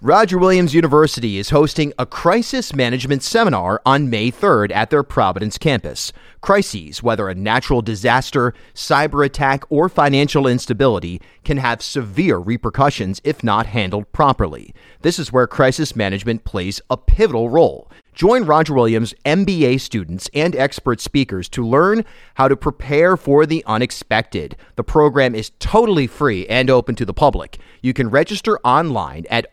Roger Williams University is hosting a crisis management seminar on May 3rd at their Providence campus. Crises, whether a natural disaster, cyber attack, or financial instability, can have severe repercussions if not handled properly. This is where crisis management plays a pivotal role. Join Roger Williams MBA students and expert speakers to learn how to prepare for the unexpected. The program is totally free and open to the public. You can register online at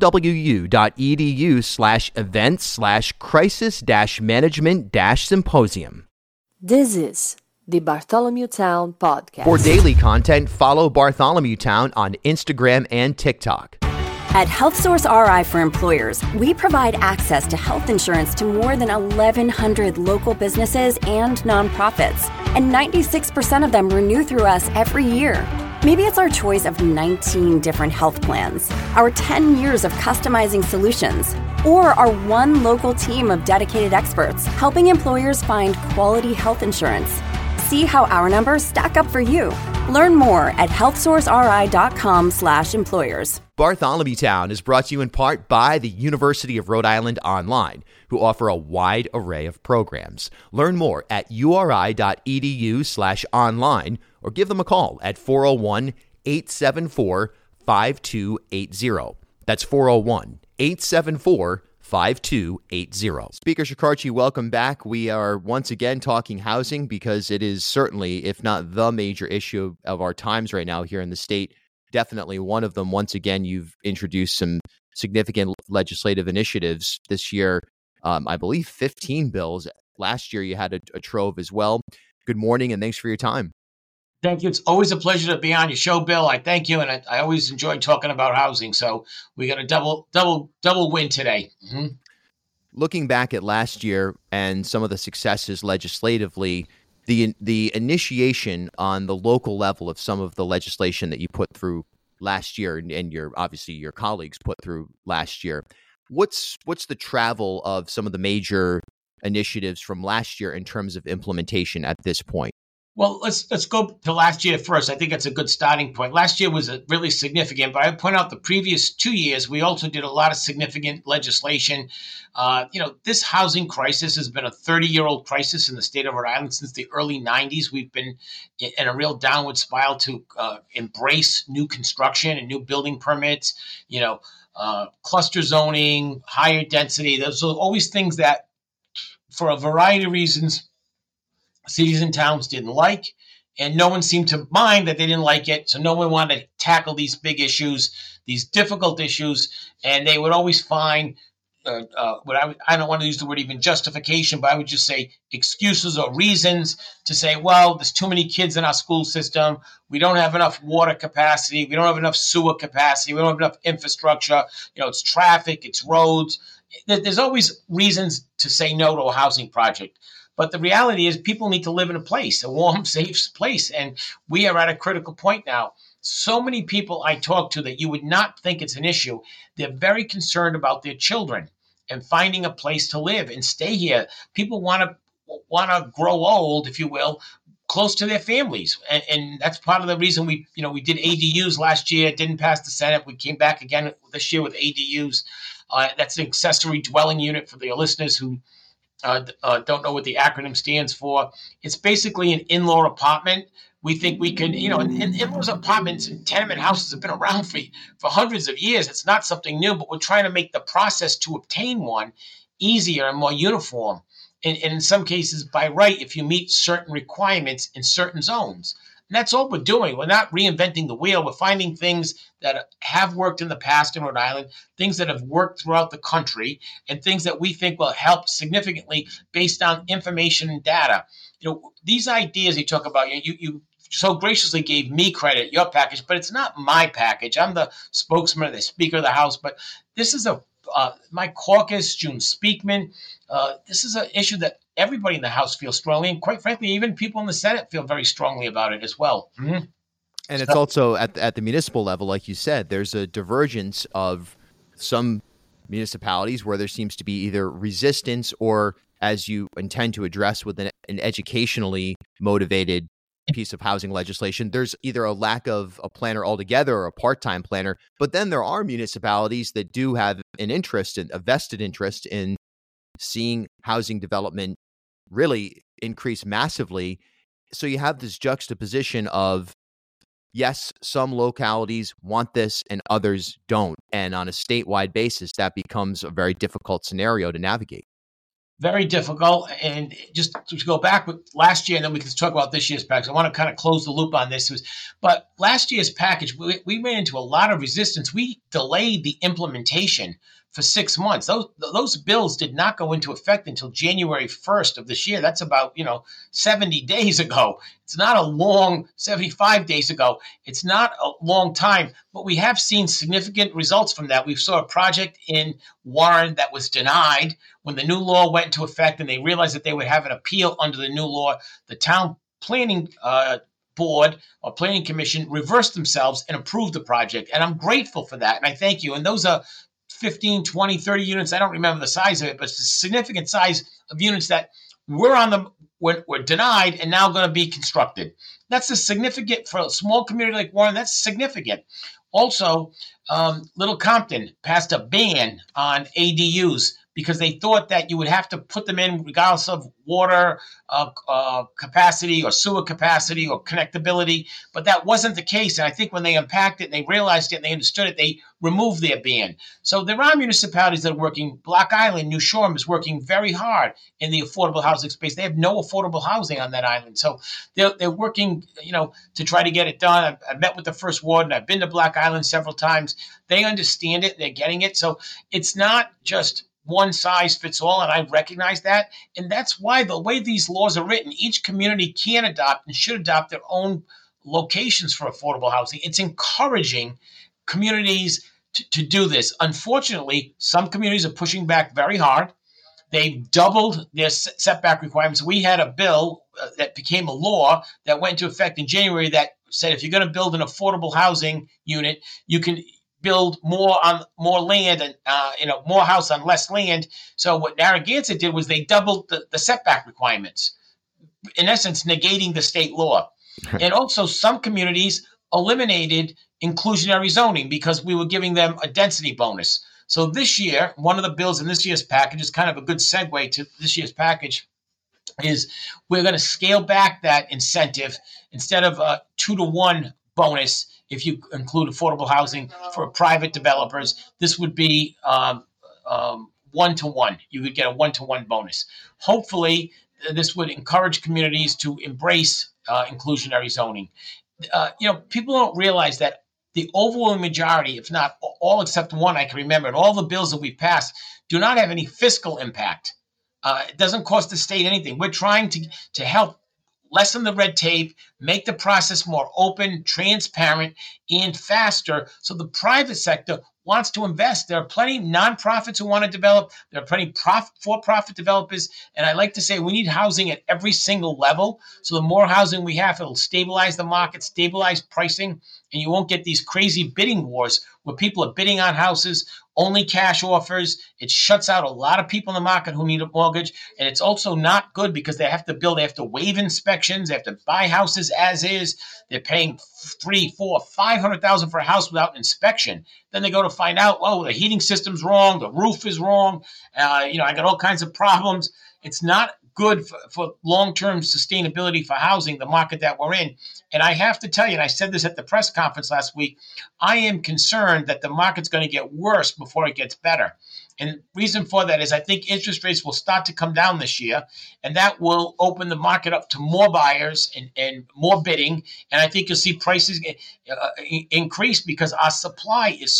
rwu.edu/events/crisis-management-symposium. This is the Bartholomew Town Podcast. For daily content, follow Bartholomew Town on Instagram and TikTok. At HealthSource RI for Employers, we provide access to health insurance to more than 1,100 local businesses and nonprofits, and 96% of them renew through us every year. Maybe it's our choice of 19 different health plans, our 10 years of customizing solutions, or our one local team of dedicated experts helping employers find quality health insurance. See how our numbers stack up for you. Learn more at healthsourceri.com/employers. Bartholomew Town is brought to you in part by the University of Rhode Island Online, who offer a wide array of programs. Learn more at uri.edu/online or give them a call at 401-874-5280. That's 401-874-5280. Speaker Shekarchi, welcome back. We are once again talking housing because it is certainly, if not the major issue of our times right now here in the state. Definitely one of them. Once again, you've introduced some significant legislative initiatives this year. I believe 15 bills. Last year, you had a trove as well. Good morning, and thanks for your time. Thank you. It's always a pleasure to be on your show, Bill. I thank you, and I always enjoy talking about housing. So we got a double win today. Mm-hmm. Looking back at last year and some of the successes legislatively, the initiation on the local level of some of the legislation that you put through last year and your colleagues put through last year. What's the travel of some of the major initiatives from last year in terms of implementation at this point? Well, let's go to last year first. I think that's a good starting point. Last year was really significant, but I would point out the previous 2 years, we also did a lot of significant legislation. This housing crisis has been a 30-year-old crisis in the state of Rhode Island since the early 90s. We've been in a real downward spiral to embrace new construction and new building permits, cluster zoning, higher density. Those are always things that, for a variety of reasons, cities and towns didn't like, and no one seemed to mind that they didn't like it. So no one wanted to tackle these big issues, these difficult issues, and they would always find I don't want to use the word even justification, but I would just say excuses or reasons to say, well, there's too many kids in our school system. We don't have enough water capacity. We don't have enough sewer capacity. We don't have enough infrastructure. It's traffic, it's roads. There's always reasons to say no to a housing project. But the reality is people need to live in a place, a warm, safe place. And we are at a critical point now. So many people I talk to that you would not think it's an issue, they're very concerned about their children and finding a place to live and stay here. People want to grow old, if you will, close to their families. And that's part of the reason we did ADUs last year. It didn't pass the Senate. We came back again this year with ADUs. That's an accessory dwelling unit for the listeners who don't know what the acronym stands for. It's basically an in-law apartment. We think we can, and in-laws apartments and tenement houses have been around for hundreds of years. It's not something new, but we're trying to make the process to obtain one easier and more uniform. And in some cases, by right, if you meet certain requirements in certain zones. And that's all we're doing. We're not reinventing the wheel. We're finding things that have worked in the past in Rhode Island, things that have worked throughout the country, and things that we think will help significantly based on information and data. These ideas you talk about, you so graciously gave me credit, your package, but it's not my package. I'm the spokesman, the Speaker of the House, but this is my caucus, June Speakman. This is an issue that everybody in the House feels strongly, and quite frankly, even people in the Senate feel very strongly about it as well. Mm-hmm. And it's also at the municipal level, like you said, there's a divergence of some municipalities where there seems to be either resistance or, as you intend to address with an educationally motivated piece of housing legislation. There's either a lack of a planner altogether or a part-time planner, but then there are municipalities that do have an interest, a vested interest in seeing housing development really increase massively. So you have this juxtaposition of, yes, some localities want this and others don't. And on a statewide basis, that becomes a very difficult scenario to navigate. Very difficult. And just to go back with last year, and then we can talk about this year's package. I want to kind of close the loop on this. But last year's package, we ran into a lot of resistance. We delayed the implementation for 6 months. Those bills did not go into effect until January 1st of this year. That's about 70 days ago. It's not a long 75 days ago. It's not a long time, but we have seen significant results from that. We saw a project in Warren that was denied when the new law went into effect, and they realized that they would have an appeal under the new law. The town planning board or planning commission reversed themselves and approved the project. And I'm grateful for that. And I thank you. And those are 15, 20, 30 units. I don't remember the size of it, but it's a significant size of units that were denied and now going to be constructed. That's a significant, for a small community like Warren, that's significant. Also, Little Compton passed a ban on ADUs because they thought that you would have to put them in regardless of water capacity or sewer capacity or connectability. But that wasn't the case. And I think when they unpacked it and they realized it and they understood it, they removed their ban. So there are municipalities that are working. Block Island, New Shoreham is working very hard in the affordable housing space. They have no affordable housing on that island. So they're working, to try to get it done. I've met with the first warden. I've been to Block Island several times. They understand it. They're getting it. So it's not just one size fits all, and I recognize that. And that's why the way these laws are written, each community can adopt and should adopt their own locations for affordable housing. It's encouraging communities to do this. Unfortunately, some communities are pushing back very hard. They've doubled their setback requirements. We had a bill that became a law that went into effect in January that said if you're going to build an affordable housing unit, you can build more on more land and more house on less land. So what Narragansett did was they doubled the setback requirements, in essence negating the state law. And also some communities eliminated inclusionary zoning because we were giving them a density bonus. So this year, one of the bills in this year's package is kind of a good segue to this year's package, is we're going to scale back that incentive. Instead of a 2-to-1 bonus, if you include affordable housing for private developers, this would be 1-to-1. You would get a 1-to-1 bonus. Hopefully, this would encourage communities to embrace inclusionary zoning. People don't realize that the overwhelming majority, if not all except one I can remember, and all the bills that we've passed do not have any fiscal impact. It doesn't cost the state anything. We're trying to help lessen the red tape, make the process more open, transparent, and faster so the private sector wants to invest. There are plenty of nonprofits who want to develop. There are plenty of for-profit developers. And I like to say we need housing at every single level. So the more housing we have, it'll stabilize the market, stabilize pricing, and you won't get these crazy bidding wars where people are bidding on houses, only cash offers. It shuts out a lot of people in the market who need a mortgage. And it's also not good because they have to waive inspections. They have to buy houses as is. They're paying $300,000, $400,000, $500,000 for a house without inspection. Then they go to find out, the heating system's wrong. The roof is wrong. I got all kinds of problems. It's not good for long-term sustainability for housing, the market that we're in. And I have to tell you, and I said this at the press conference last week, I am concerned that the market's going to get worse before it gets better. And the reason for that is I think interest rates will start to come down this year, and that will open the market up to more buyers and more bidding. And I think you'll see prices increase because our supply is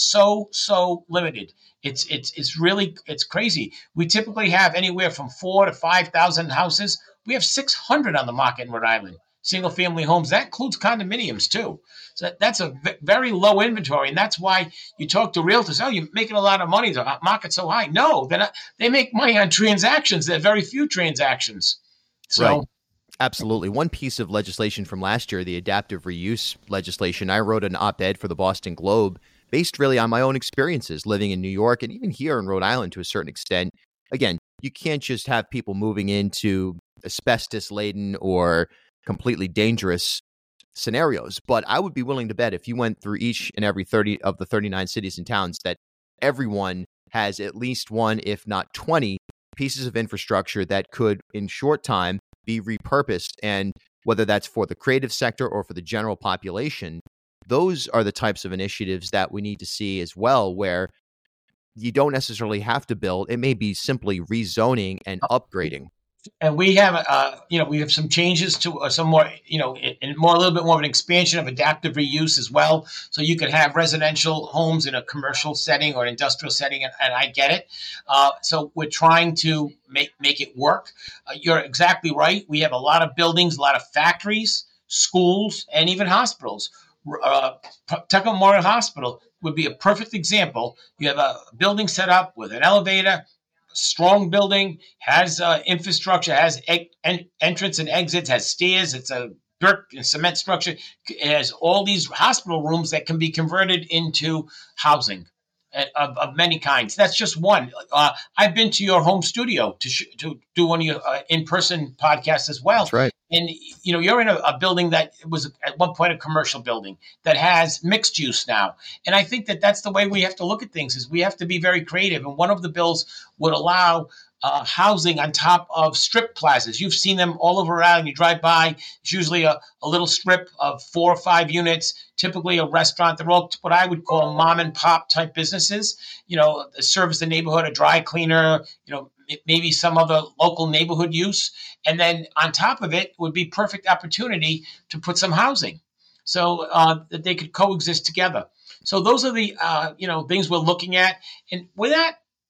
so limited. It's really crazy. We typically have anywhere from 4,000 to 5,000 houses. We have 600 on the market in Rhode Island, single family homes. That includes condominiums too. So that's a very low inventory. And that's why you talk to realtors, you're making a lot of money. The market's so high. No, they're not. They make money on transactions. There are very few transactions. So. Right. Absolutely. One piece of legislation from last year, the adaptive reuse legislation, I wrote an op-ed for the Boston Globe based really on my own experiences living in New York and even here in Rhode Island to a certain extent. Again, you can't just have people moving into asbestos-laden or completely dangerous scenarios. But I would be willing to bet if you went through each and every 30 of the 39 cities and towns that everyone has at least one, if not 20 pieces of infrastructure that could in short time be repurposed. And whether that's for the creative sector or for the general population, those are the types of initiatives that we need to see as well, where you don't necessarily have to build. It may be simply rezoning and upgrading. And we have, we have some changes to some more, and more a little bit more of an expansion of adaptive reuse as well. So you could have residential homes in a commercial setting or an industrial setting, and I get it. So we're trying to make it work. You're exactly right. We have a lot of buildings, a lot of factories, schools, and even hospitals. Tuckahoe Memorial Hospital would be a perfect example. You have a building set up with an elevator, strong building, has infrastructure, has entrance and exits, has stairs. It's a brick and cement structure. It has all these hospital rooms that can be converted into housing of many kinds. That's just one. I've been to your home studio to do one of your in-person podcasts as well. That's right. And, you're in a building that was at one point a commercial building that has mixed use now. And I think that that's the way we have to look at things, is we have to be very creative. And one of the bills would allow housing on top of strip plazas. You've seen them all over around. You drive by, it's usually a little strip of 4 or 5 units, typically a restaurant. They're all what I would call mom and pop type businesses, service the neighborhood, a dry cleaner, maybe some other local neighborhood use. And then on top of it would be perfect opportunity to put some housing so that they could coexist together. So those are the, things we're looking at. And without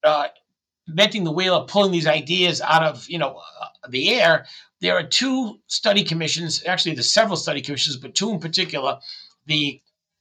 inventing the wheel of pulling these ideas out of, the air, there are two study commissions. Actually, there's several study commissions, but two in particular, the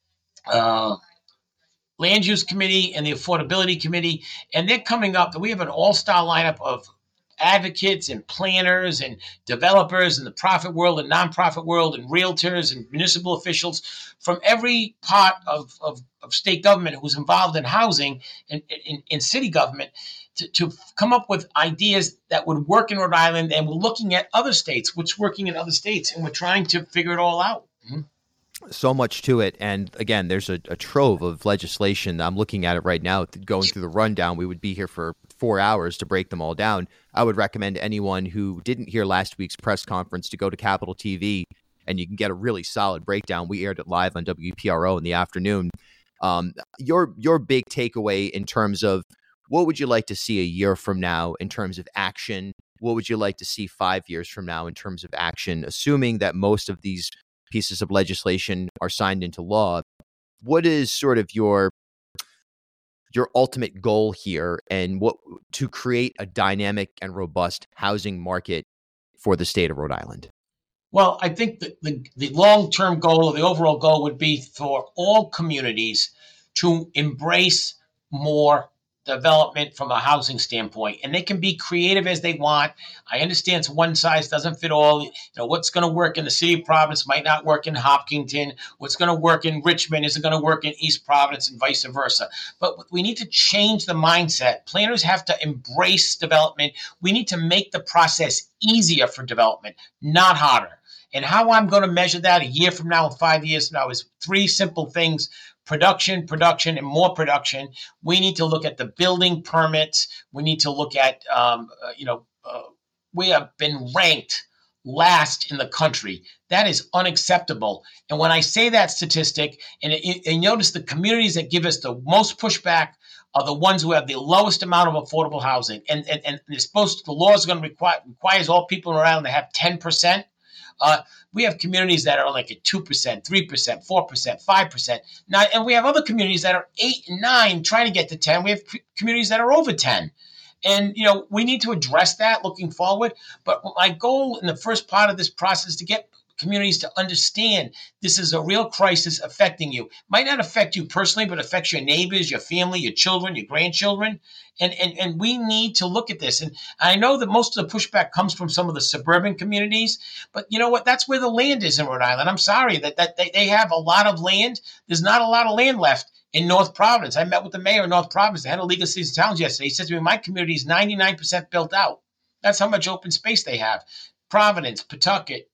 Land Use Committee and the Affordability Committee, and they're coming up. We have an all-star lineup of advocates and planners and developers in the profit world and nonprofit world and realtors and municipal officials from every part of state government who's involved in housing and in city government to come up with ideas that would work in Rhode Island. And we're looking at other states, what's working in other states, and we're trying to figure it all out. Mm-hmm. So much to it. And again, there's a trove of legislation. I'm looking at it right now, going through the rundown. We would be here for 4 hours to break them all down. I would recommend anyone who didn't hear last week's press conference to go to Capitol TV, and you can get a really solid breakdown. We aired it live on WPRO in the afternoon. Your big takeaway in terms of what would you like to see a year from now in terms of action? What would you like to see 5 years from now in terms of action, assuming that most of these pieces of legislation are signed into law? What is sort of your ultimate goal here, and what to create a dynamic and robust housing market for the state of Rhode Island? Well, I think that the long-term goal, or the overall goal, would be for all communities to embrace more development from a housing standpoint, and they can be creative as they want. I understand it's one size doesn't fit all. What's going to work in the city of Providence might not work in Hopkinton. What's going to work in Richmond isn't going to work in East Providence, and vice versa. But we need to change the mindset. Planners have to embrace development. We need to make the process easier for development, not harder. And how I'm going to measure that a year from now and 5 years from now is 3 simple things: production, and more production. We need to look at the building permits. We need to look at, we have been ranked last in the country. That is unacceptable. And when I say that statistic, and notice the communities that give us the most pushback are the ones who have the lowest amount of affordable housing. And the law is going to requires all people around to have 10%. We have communities that are like at 2%, 3%, 4%, 5%. Now, and we have other communities that are 8 and 9 trying to get to 10. We have communities that are over 10. And, we need to address that looking forward. But my goal in the first part of this process is to get communities to understand this is a real crisis affecting you. Might not affect you personally, but affects your neighbors, your family, your children, your grandchildren. And we need to look at this. And I know that most of the pushback comes from some of the suburban communities, but you know what? That's where the land is in Rhode Island. I'm sorry that they have a lot of land. There's not a lot of land left in North Providence. I met with the mayor of North Providence, the head of League of Cities and Towns yesterday. He said to me, my community is 99% built out. That's how much open space they have. Providence, Pawtucket,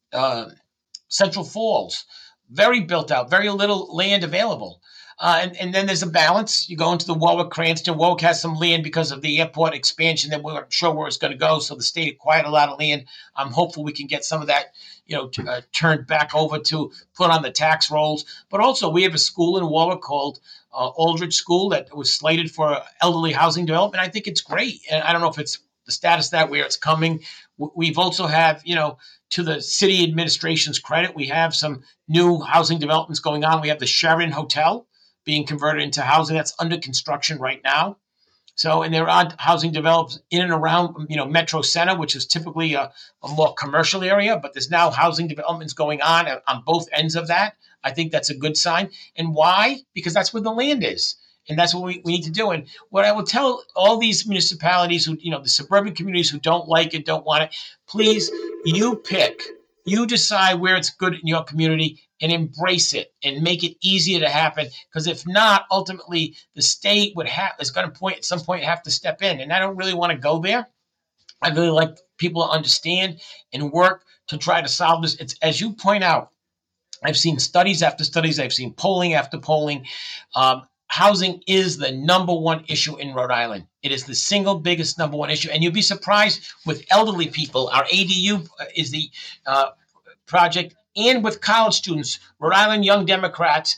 Central Falls, very built out, very little land available. And then there's a balance. You go into the Warwick, Cranston. Warwick has some land because of the airport expansion that we weren't sure where it's going to go. So the state acquired a lot of land. I'm hopeful we can get some of that, turned back over to put on the tax rolls. But also we have a school in Warwick called Aldridge School that was slated for elderly housing development. I think it's great. And I don't know if it's the status of that, where it's coming. We've also have, to the city administration's credit, we have some new housing developments going on. We have the Sheraton Hotel being converted into housing that's under construction right now. So, and there are housing developed in and around, Metro Center, which is typically a more commercial area, but there's now housing developments going on both ends of that. I think that's a good sign. And why? Because that's where the land is. And that's what we need to do. And what I will tell all these municipalities who, the suburban communities who don't like it, don't want it, please, you pick. You decide where it's good in your community and embrace it and make it easier to happen. Because if not, ultimately, the state is going to at some point have to step in. And I don't really want to go there. I really like people to understand and work to try to solve this. It's, as you point out, I've seen studies after studies. I've seen polling after polling. Housing is the number one issue in Rhode Island. It is the single biggest number one issue. And you'd be surprised with elderly people. Our ADU is the project, and with college students, Rhode Island Young Democrats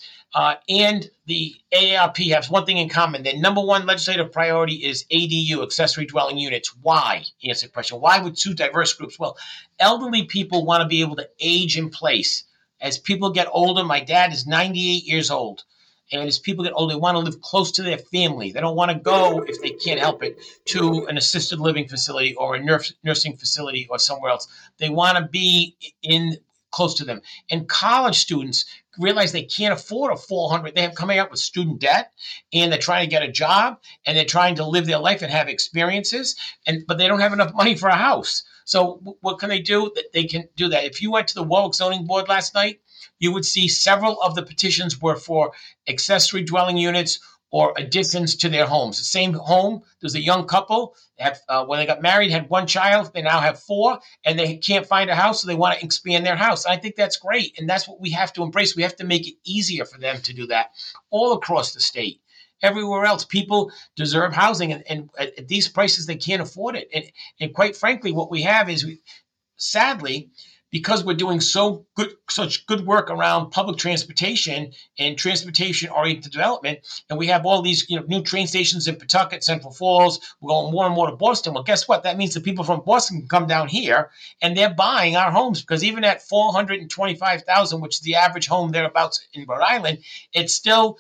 and the AARP have one thing in common. Their number one legislative priority is ADU, accessory dwelling units. Why? Answer the question. Why would two diverse groups? Well, elderly people want to be able to age in place. As people get older, my dad is 98 years old. And as people get older, they want to live close to their family. They don't want to go, if they can't help it, to an assisted living facility or a nursing facility or somewhere else. They want to be close to them. And college students realize they can't afford a $400. They're coming up with student debt, and they're trying to get a job, and they're trying to live their life and have experiences, but they don't have enough money for a house. So what can they do? They can do that. If you went to the Warwick Zoning Board last night, you would see several of the petitions were for accessory dwelling units or additions to their homes. The same home, there's a young couple, when they got married, had one child, they now have four, and they can't find a house, so they want to expand their house. I think that's great, and that's what we have to embrace. We have to make it easier for them to do that all across the state. Everywhere else, people deserve housing, and at these prices, they can't afford it. And quite frankly, what we have is, sadly, because we're doing such good work around public transportation and transportation-oriented development, and we have all these new train stations in Pawtucket, Central Falls, we're going more and more to Boston. Well, guess what? That means the people from Boston can come down here, and they're buying our homes, because even at $425,000, which is the average home thereabouts in Rhode Island, it's still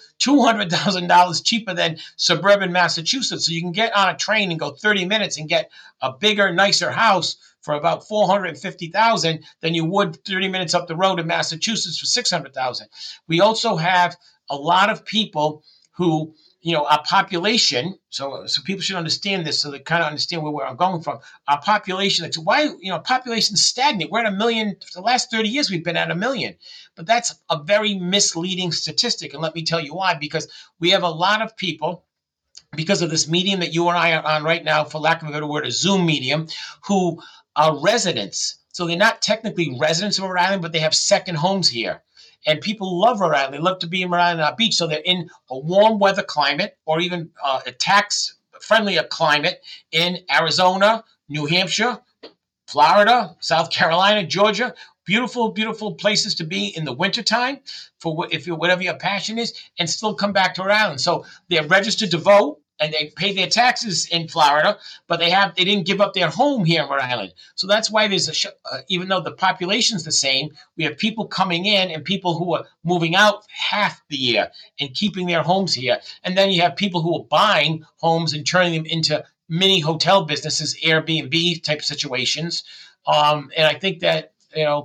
$200,000 cheaper than suburban Massachusetts. So you can get on a train and go 30 minutes and get a bigger, nicer house for about $450,000 than you would 30 minutes up the road in Massachusetts for $600,000. We also have a lot of people who, our population, so people should understand this so they kind of understand where I'm going from. Our population, it's why, population's stagnant. We're at 1 million. For the last 30 years, we've been at 1 million. But that's a very misleading statistic. And let me tell you why, because we have a lot of people, because of this medium that you and I are on right now, for lack of a better word, a Zoom medium, who are residents. So they're not technically residents of Rhode Island, but they have second homes here. And people love Rhode Island. They love to be in Rhode Island on our beach. So they're in a warm weather climate, or even a tax-friendlier climate in Arizona, New Hampshire, Florida, South Carolina, Georgia. Beautiful, beautiful places to be in the wintertime for whatever your passion is, and still come back to Rhode Island. So they're registered to vote, and they pay their taxes in Florida, but they didn't give up their home here in Rhode Island. So that's why there's even though the population's the same, we have people coming in and people who are moving out half the year and keeping their homes here. And then you have people who are buying homes and turning them into mini hotel businesses, Airbnb type situations. And I think that,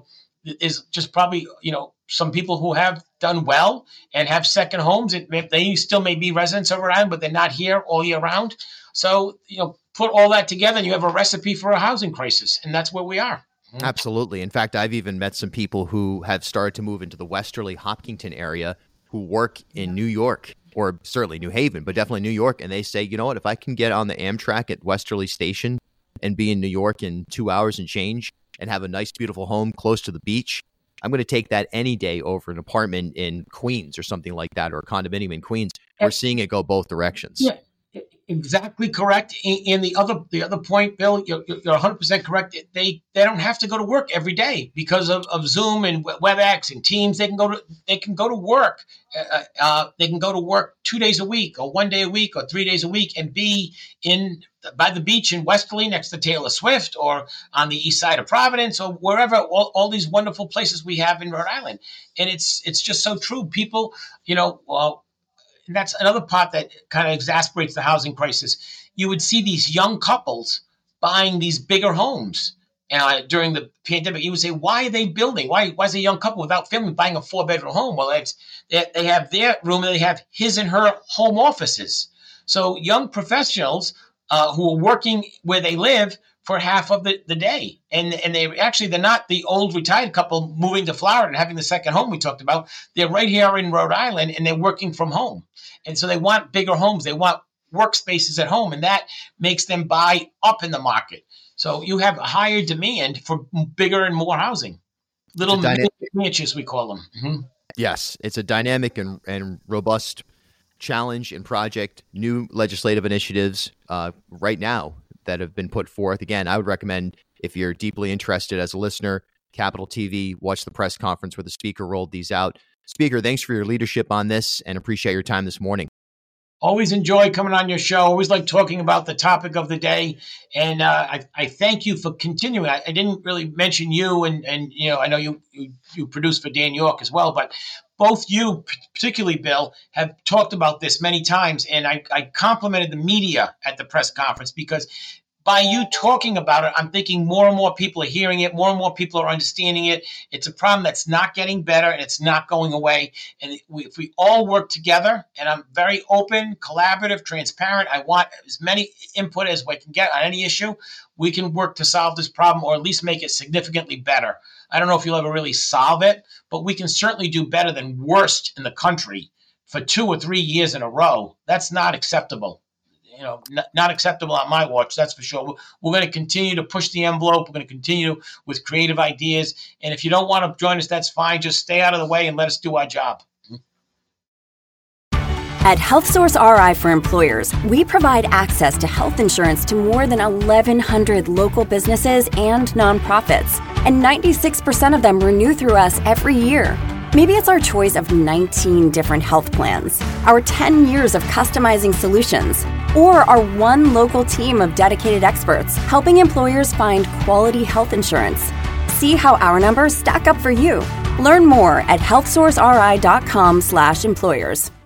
is just probably, some people who have done well and have second homes. They still may be residents of Rhode Island, but they're not here all year round. So, put all that together and you have a recipe for a housing crisis. And that's where we are. Absolutely. In fact, I've even met some people who have started to move into the Westerly Hopkinton area who work in New York, or certainly New Haven, but definitely New York. And they say, you know what, if I can get on the Amtrak at Westerly Station and be in New York in 2 hours and change, and have a nice, beautiful home close to the beach, I'm going to take that any day over an apartment in Queens or something like that, or a condominium in Queens. We're seeing it go both directions. Yeah, exactly correct. And the other point, Bill, you're 100% correct. They don't have to go to work every day because of Zoom and WebEx and Teams. They can go to work. They can go to work 2 days a week, or 1 day a week, or 3 days a week, and be by the beach in Westerly next to Taylor Swift, or on the east side of Providence, or wherever, all these wonderful places we have in Rhode Island. And it's just so true. People, and that's another part that kind of exasperates the housing crisis. You would see these young couples buying these bigger homes during the pandemic. You would say, why are they building? Why is a young couple without family buying a 4-bedroom home? Well, they have their room and they have his and her home offices. So young professionals who are working where they live for half of the day. And they're not the old retired couple moving to Florida and having the second home we talked about. They're right here in Rhode Island, and they're working from home. And so they want bigger homes. They want workspaces at home, and that makes them buy up in the market. So you have a higher demand for bigger and more housing. Little niches, we call them. Mm-hmm. Yes, it's a dynamic and robust challenge and project. New legislative initiatives right now that have been put forth. Again, I would recommend, if you're deeply interested as a listener, Capitol TV, watch the press conference where the speaker rolled these out. Speaker, thanks for your leadership on this and appreciate your time this morning. Always enjoy coming on your show. Always like talking about the topic of the day. And I thank you for continuing. I didn't really mention you, and I know you produce for Dan York as well, but both you, particularly Bill, have talked about this many times. And I complimented the media at the press conference, because by you talking about it, I'm thinking more and more people are hearing it. More and more people are understanding it. It's a problem that's not getting better, and it's not going away. And if we all work together, and I'm very open, collaborative, transparent, I want as many input as we can get on any issue, we can work to solve this problem, or at least make it significantly better. I don't know if you'll ever really solve it, but we can certainly do better than worst in the country for 2 or 3 years in a row. That's not acceptable. Not acceptable on my watch, that's for sure. We're going to continue to push the envelope. We're going to continue with creative ideas. And if you don't want to join us, that's fine. Just stay out of the way and let us do our job. At HealthSource RI for Employers, we provide access to health insurance to more than 1,100 local businesses and nonprofits. And 96% of them renew through us every year. Maybe it's our choice of 19 different health plans, our 10 years of customizing solutions, or our one local team of dedicated experts helping employers find quality health insurance. See how our numbers stack up for you. Learn more at healthsourceri.com/employers.